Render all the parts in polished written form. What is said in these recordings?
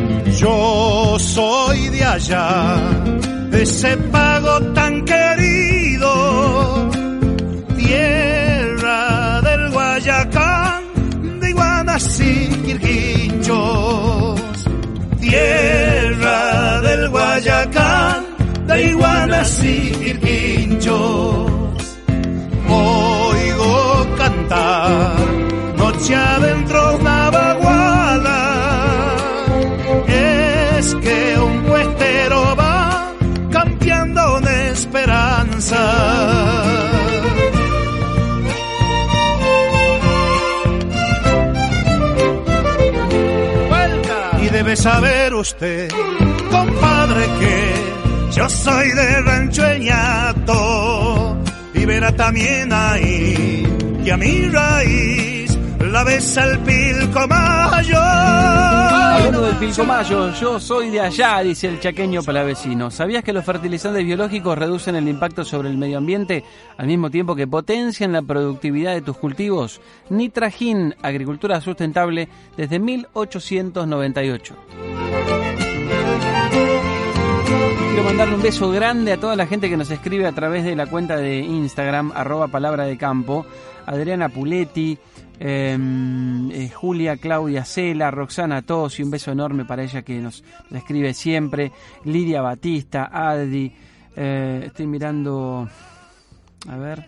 Yo soy de allá, de ese pago tan querido, tierra del Guayacán, de iguanas y quirquinchos. Tierra del Guayacán, de iguanas y quirquinchos. Oigo cantar noche adentro una vaguada. Es que un puestero va campeando de esperanza. Y debe saber usted, compadre, que yo soy de Rancho El Ñato, y verá también ahí que a mi raíz la besa el Pilcomayo. Hablando del Pilcomayo, yo soy de allá, dice el chaqueño palavecino. ¿Sabías que los fertilizantes biológicos reducen el impacto sobre el medio ambiente al mismo tiempo que potencian la productividad de tus cultivos? Nitragin, agricultura sustentable desde 1898. Quiero mandarle un beso grande a toda la gente que nos escribe a través de la cuenta de Instagram, @palabradecampo. Adriana Puletti, Julia Claudia Cela, Roxana Tosi, un beso enorme para ella que nos escribe siempre. Lidia Batista, Adri, estoy mirando, a ver,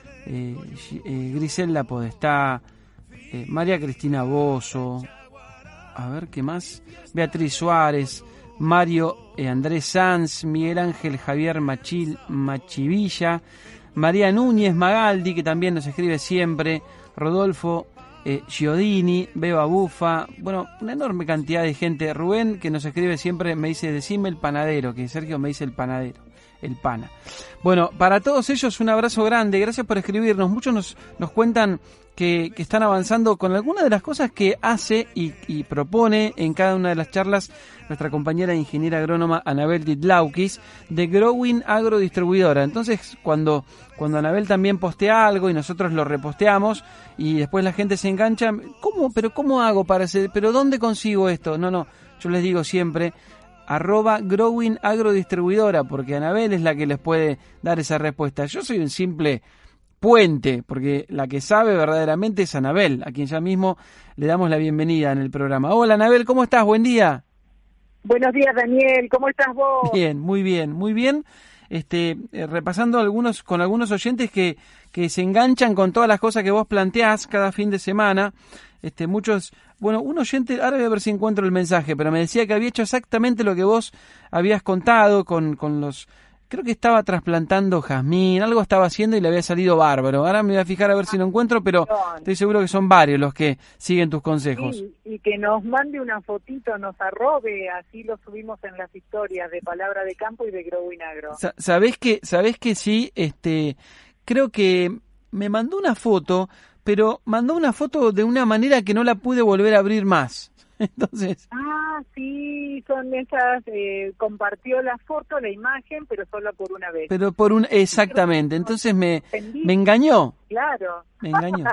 Griselda Podestá, María Cristina Bozo, a ver qué más, Beatriz Suárez, Mario Andrés Sanz, Miguel Ángel Javier Machivilla, María Núñez Magaldi, que también nos escribe siempre, Rodolfo Giodini, Beba Bufa, bueno, una enorme cantidad de gente. Rubén, que nos escribe siempre, me dice, decime el panadero, que Sergio me dice el panadero, el pana. Bueno, para todos ellos un abrazo grande, gracias por escribirnos. Muchos nos cuentan que están avanzando con algunas de las cosas que hace y propone en cada una de las charlas nuestra compañera ingeniera agrónoma Anabel Ditlaukis de Growing Agrodistribuidora. Entonces, cuando Anabel también postea algo y nosotros lo reposteamos y después la gente se engancha, ¿cómo hago para hacer? ¿Pero dónde consigo esto? No, yo les digo siempre @Growing Agrodistribuidora, porque Anabel es la que les puede dar esa respuesta. Yo soy un simple puente, porque la que sabe verdaderamente es Anabel, a quien ya mismo le damos la bienvenida en el programa. Hola Anabel, ¿cómo estás? Buen día. Buenos días, Daniel, ¿cómo estás vos? Bien, muy bien, muy bien. Repasando con algunos oyentes que se enganchan con todas las cosas que vos planteás cada fin de semana. Un oyente, ahora voy a ver si encuentro el mensaje, pero me decía que había hecho exactamente lo que vos habías contado con los... Creo que estaba trasplantando jazmín, algo estaba haciendo y le había salido bárbaro. Ahora me voy a fijar a ver si lo encuentro, pero estoy seguro que son varios los que siguen tus consejos. Sí, y que nos mande una fotito, nos arrobe, así lo subimos en las historias de Palabra de Campo y de Growing Agro. ¿Sabés que sí? Creo que me mandó una foto, pero mandó una foto de una manera que no la pude volver a abrir más. Entonces... sí, son esas, compartió la foto, la imagen, pero solo por una vez. Exactamente, entonces me engañó. Claro. Me engañó.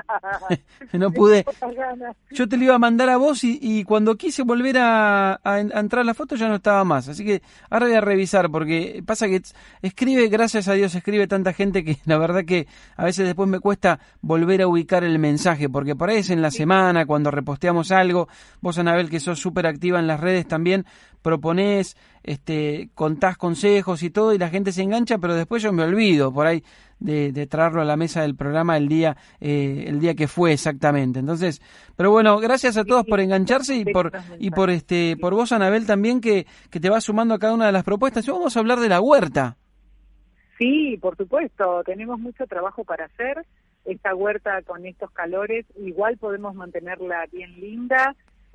No pude. Yo te lo iba a mandar a vos y cuando quise volver a entrar a la foto ya no estaba más. Así que ahora voy a revisar, porque pasa que escribe, gracias a Dios, escribe tanta gente que la verdad que a veces después me cuesta volver a ubicar el mensaje, porque por ahí es en la semana, cuando reposteamos algo. Vos, Anabel, que sos súper activa en las redes también, proponés, contás consejos y todo, y la gente se engancha, pero después yo me olvido por ahí de traerlo a la mesa del programa el día que fue exactamente. Entonces, pero bueno, gracias a todos por engancharse y por vos, Anabel, también que te vas sumando a cada una de las propuestas. Y vamos a hablar de la huerta. Sí, por supuesto, tenemos mucho trabajo para hacer. Esta huerta con estos calores igual podemos mantenerla bien linda.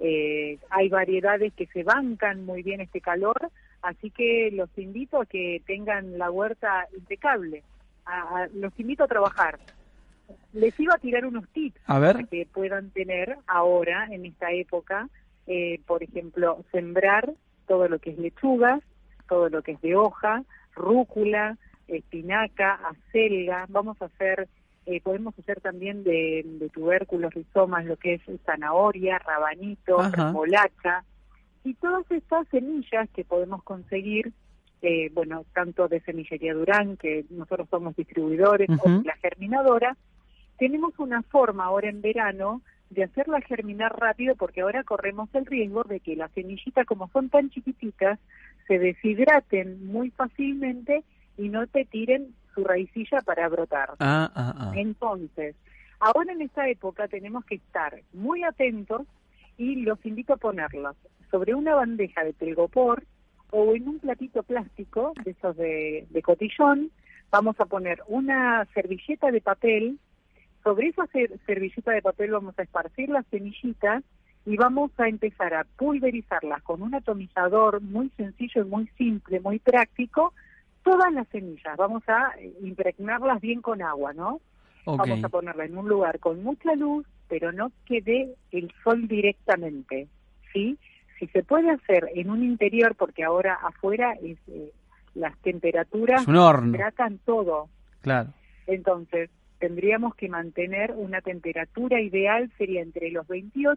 Hay variedades que se bancan muy bien este calor, así que los invito a que tengan la huerta impecable. Los invito a trabajar. Les iba a tirar unos tips para que puedan tener ahora, en esta época, por ejemplo, sembrar todo lo que es lechugas, todo lo que es de hoja, rúcula, espinaca, acelga. Vamos a hacer, podemos hacer también de tubérculos, rizomas, lo que es zanahoria, rabanito, remolacha. Y todas estas semillas que podemos conseguir, tanto de Semillería Durán, que nosotros somos distribuidores, o la germinadora, tenemos una forma ahora en verano de hacerla germinar rápido, porque ahora corremos el riesgo de que las semillitas, como son tan chiquititas, se deshidraten muy fácilmente y no te tiren su raicilla para brotar. Entonces, ahora en esta época tenemos que estar muy atentos y los invito a ponerlos sobre una bandeja de telgopor o en un platito plástico de esos de cotillón. Vamos a poner una servilleta de papel. Sobre esa servilleta de papel vamos a esparcir las semillitas y vamos a empezar a pulverizarlas con un atomizador muy sencillo y muy simple, muy práctico, todas las semillas. Vamos a impregnarlas bien con agua, ¿no? Okay. Vamos a ponerla en un lugar con mucha luz, pero no que dé el sol directamente, ¿sí? Si se puede hacer en un interior, porque ahora afuera las temperaturas tratan todo. Claro. Entonces, tendríamos que mantener una temperatura ideal, sería entre los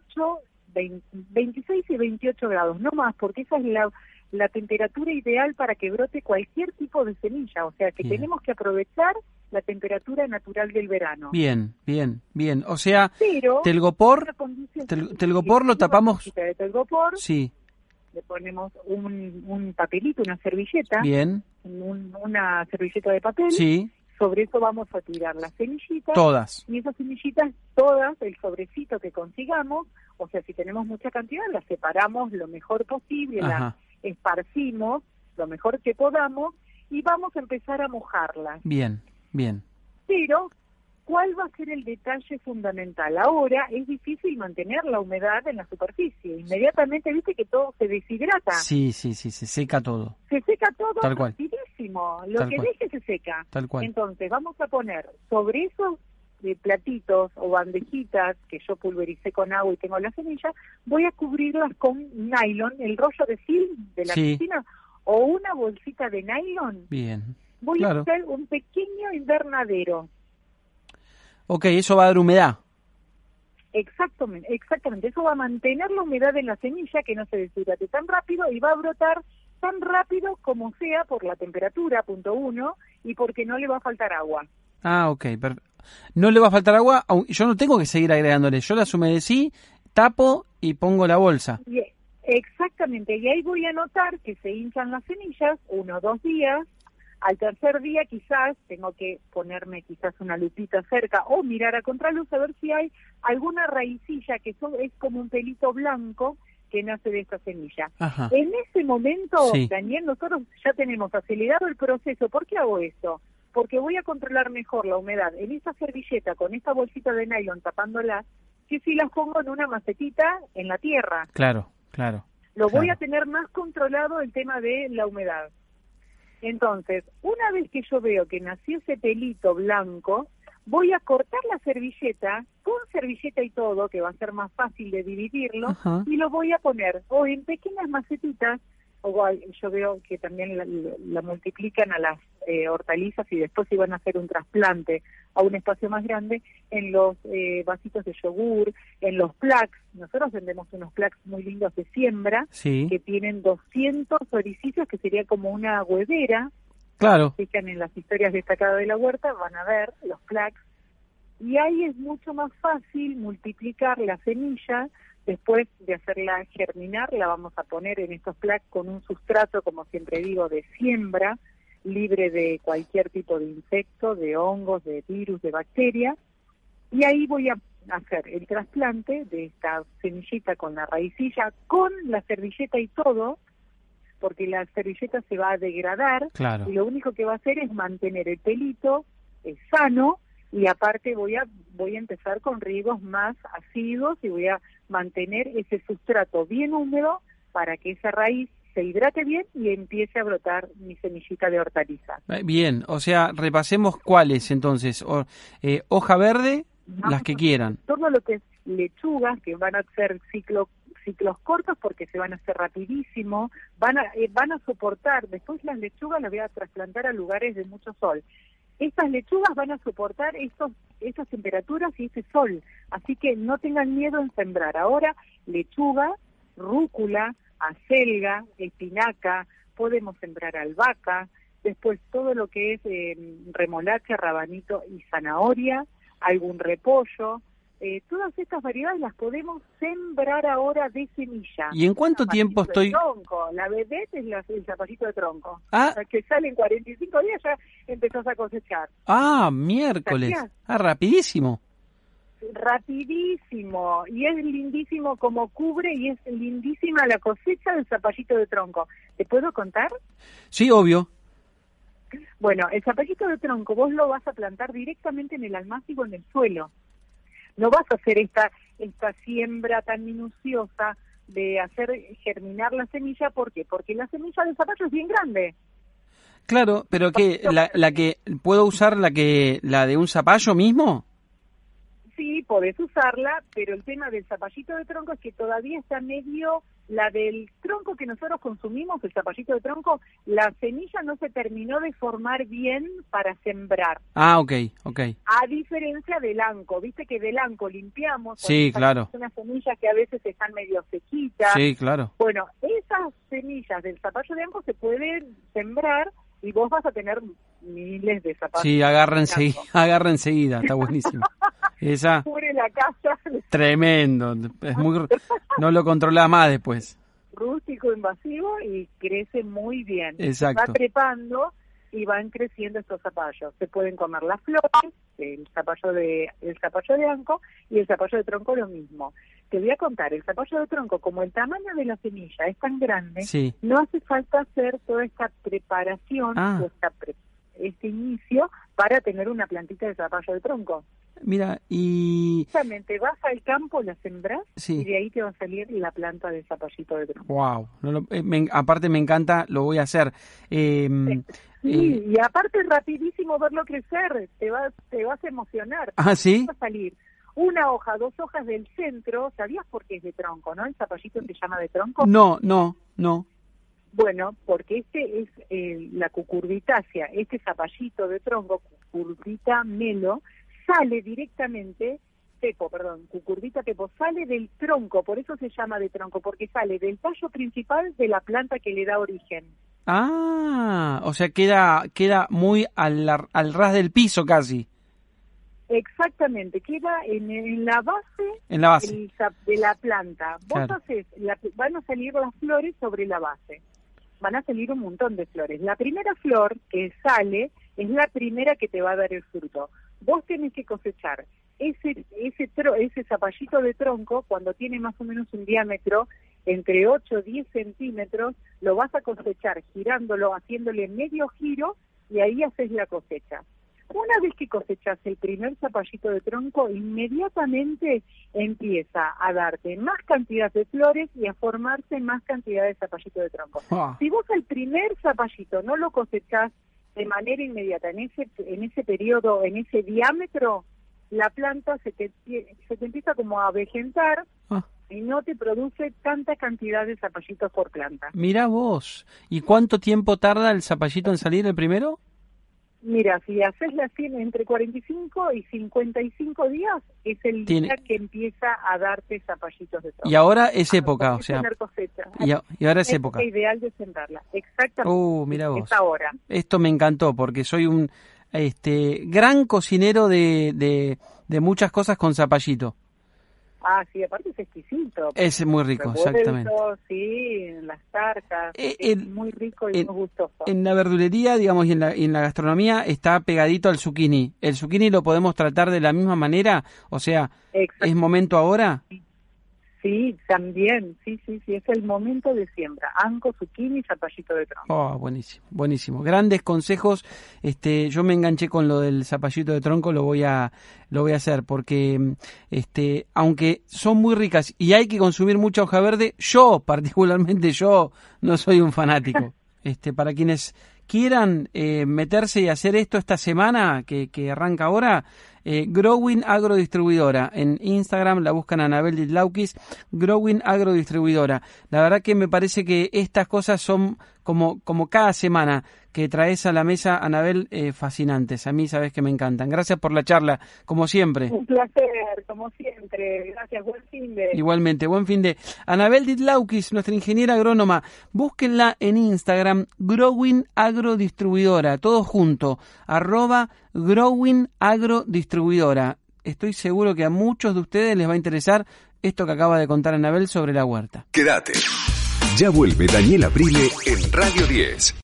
26 y 28 grados, no más, porque esa es la temperatura ideal para que brote cualquier tipo de semilla, o sea que tenemos que aprovechar la temperatura natural del verano. Bien. O sea, pero telgopor lo tapamos. De telgopor, sí. Le ponemos un papelito, una servilleta. Bien. Una servilleta de papel. Sí. Sobre eso vamos a tirar las semillitas. Todas. Y esas semillitas, todas, el sobrecito que consigamos, o sea, si tenemos mucha cantidad, las separamos lo mejor posible, las esparcimos lo mejor que podamos y vamos a empezar a mojarlas. Bien. Pero, ¿cuál va a ser el detalle fundamental? Ahora es difícil mantener la humedad en la superficie. Inmediatamente, viste que todo se deshidrata. Sí, se seca todo. Se seca todo Tal cual. rapidísimo. Lo Tal que cual. deje se seca. Tal cual. Entonces, vamos a poner sobre esos platitos o bandejitas que yo pulvericé con agua y tengo las semillas, voy a cubrirlas con nylon, el rollo de film de la piscina, o una bolsita de nylon. Bien. Voy a hacer un pequeño invernadero. Ok, eso va a dar humedad. Exactamente. Eso va a mantener la humedad en la semilla, que no se deshidrate tan rápido y va a brotar tan rápido como sea por la temperatura, punto 1, y porque no le va a faltar agua. Ok, no le va a faltar agua, yo no tengo que seguir agregándole, yo las humedecí, tapo y pongo la bolsa. Exactamente, y ahí voy a notar que se hinchan las semillas 1 o 2 días. Al tercer día quizás tengo que ponerme quizás una lupita cerca o mirar a contraluz a ver si hay alguna raicilla que es como un pelito blanco que nace de esta semilla. Ajá. En ese momento, Daniel, nosotros ya tenemos acelerado el proceso. ¿Por qué hago esto? Porque voy a controlar mejor la humedad en esta servilleta con esta bolsita de nylon tapándola que si las pongo en una macetita en la tierra. Claro. Voy a tener más controlado el tema de la humedad. Entonces, una vez que yo veo que nació ese pelito blanco, voy a cortar la servilleta, con servilleta y todo, que va a ser más fácil de dividirlo, y lo voy a poner o en pequeñas macetitas, o yo veo que también la multiplican a las hortalizas y después iban a hacer un trasplante a un espacio más grande en los vasitos de yogur, en los plaques. Nosotros vendemos unos plaques muy lindos de siembra que tienen 200 orificios, que sería como una huevera. Claro. Fijan en las historias destacadas de la huerta, van a ver los plaques. Y ahí es mucho más fácil multiplicar la semilla. Después de hacerla germinar, la vamos a poner en estos plaques con un sustrato, como siempre digo, de siembra, libre de cualquier tipo de insecto, de hongos, de virus, de bacterias. Y ahí voy a hacer el trasplante de esta semillita con la raicilla, con la servilleta y todo, porque la servilleta se va a degradar. Claro. Y lo único que va a hacer es mantener el pelito sano. Y aparte voy a empezar con riegos más asiduos y voy a mantener ese sustrato bien húmedo para que esa raíz se hidrate bien y empiece a brotar mi semillita de hortaliza. Bien, o sea, repasemos cuáles entonces. Hoja verde, las que quieran. Todo lo que es lechugas, que van a ser ciclos cortos porque se van a hacer rapidísimo, van a soportar. Después las lechugas las voy a trasplantar a lugares de mucho sol. Estas lechugas van a soportar estas temperaturas y ese sol, así que no tengan miedo en sembrar. Ahora, lechuga, rúcula, acelga, espinaca, podemos sembrar albahaca, después todo lo que es remolacha, rabanito y zanahoria, algún repollo. Todas estas variedades las podemos sembrar ahora de semilla. ¿Y en cuánto tiempo estoy...? Tronco. La vedette es el zapallito de tronco. Ah. O sea, que sale en 45 días ya empezás a cosechar. Ah, miércoles. Ah, rapidísimo. Rapidísimo. Y es lindísimo como cubre y es lindísima la cosecha del zapallito de tronco. ¿Te puedo contar? Sí, obvio. Bueno, el zapallito de tronco vos lo vas a plantar directamente en el almácigo, en el suelo. No vas a hacer esta siembra tan minuciosa de hacer germinar la semilla. ¿Por qué? Porque la semilla del zapallo es bien grande. Claro, pero ¿qué? ¿La que puedo usar la de un zapallo mismo? Sí, podés usarla, pero el tema del zapallito de tronco es que todavía está medio, la del tronco que nosotros consumimos, el zapallito de tronco, la semilla no se terminó de formar bien para sembrar. Ah, ok. A diferencia del anco, viste que del anco limpiamos. Sí, claro. Unas semillas que a veces están medio sequitas. Sí, claro. Bueno, esas semillas del zapallo de anco se pueden sembrar y vos vas a tener miles de zapallos. Sí, agarra enseguida, está buenísimo. Esa cubre la casa. Tremendo, es no lo controla más después. Rústico, invasivo y crece muy bien. Exacto. Va trepando y van creciendo estos zapallos. Se pueden comer las flores, el zapallo de anco y el zapallo de tronco lo mismo. Te voy a contar, el zapallo de tronco, como el tamaño de la semilla es tan grande, sí, no hace falta hacer toda esta preparación, este inicio para tener una plantita de zapallo de tronco. Mira, y... Justamente vas al campo, la sembrás, sí, y de ahí te va a salir la planta de zapallito de tronco. Wow, aparte me encanta, lo voy a hacer. Sí, y aparte es rapidísimo verlo crecer, te vas a emocionar. Ah, ¿sí? Va a salir una hoja, 2 hojas del centro. ¿Sabías por qué es de tronco, no? ¿El zapallito se llama de tronco? No. Bueno, porque este es la cucurbitácea, este zapallito de tronco, cucurbita melo, sale directamente, cucurbita pepo, sale del tronco, por eso se llama de tronco, porque sale del tallo principal de la planta que le da origen. Ah, o sea, queda muy al ras del piso casi. Exactamente, queda en la base, de la planta. Vos haces, van a salir las flores sobre la base. Van a salir un montón de flores. La primera flor que sale es la primera que te va a dar el fruto. Vos tenés que cosechar ese zapallito de tronco cuando tiene más o menos un diámetro entre 8 y 10 centímetros, lo vas a cosechar girándolo, haciéndole medio giro y ahí haces la cosecha. Una vez que cosechas el primer zapallito de tronco, inmediatamente empieza a darte más cantidad de flores y a formarse más cantidad de zapallito de tronco. Si vos el primer zapallito no lo cosechás de manera inmediata, en ese periodo, en ese diámetro, la planta se te empieza como a avejentar y no te produce tanta cantidad de zapallitos por planta. Mirá vos, ¿y cuánto tiempo tarda el zapallito en salir el primero? Mira, si haces la siembra entre 45 y 55 días, es el día que empieza a darte zapallitos de tronco. Y ahora es época, o sea... Y ahora es época. Es ideal de sembrarla, exactamente. Mira vos. Es ahora. Esto me encantó, porque soy un gran cocinero de muchas cosas con zapallito. Ah, sí, aparte es exquisito. Es muy rico, exactamente. Sí, las tartas, es muy rico y muy gustoso. En la verdulería, digamos, y en la gastronomía está pegadito al zucchini. ¿El zucchini lo podemos tratar de la misma manera? O sea, ¿es momento ahora? Sí, también, sí, es el momento de siembra. Anco, zucchini, zapallito de tronco. Buenísimo. Grandes consejos. Yo me enganché con lo del zapallito de tronco, lo voy a hacer porque aunque son muy ricas y hay que consumir mucha hoja verde, particularmente yo no soy un fanático. Para quienes quieran meterse y hacer esto esta semana que arranca ahora, Growing Agrodistribuidora. En Instagram la buscan Anabel Ditlaukis, Growing Agrodistribuidora. La verdad que me parece que estas cosas son como cada semana que traes a la mesa, Anabel, fascinantes. A mí sabes que me encantan. Gracias por la charla, como siempre. Un placer, como siempre. Gracias, buen fin de... Igualmente, buen fin de... Anabel Ditlaukis, nuestra ingeniera agrónoma, búsquenla en Instagram, Growing Agrodistribuidora, todo junto, @Growing Agrodistribuidora. Estoy seguro que a muchos de ustedes les va a interesar esto que acaba de contar Anabel sobre la huerta. Quédate. Ya vuelve Daniel Aprile en Radio 10.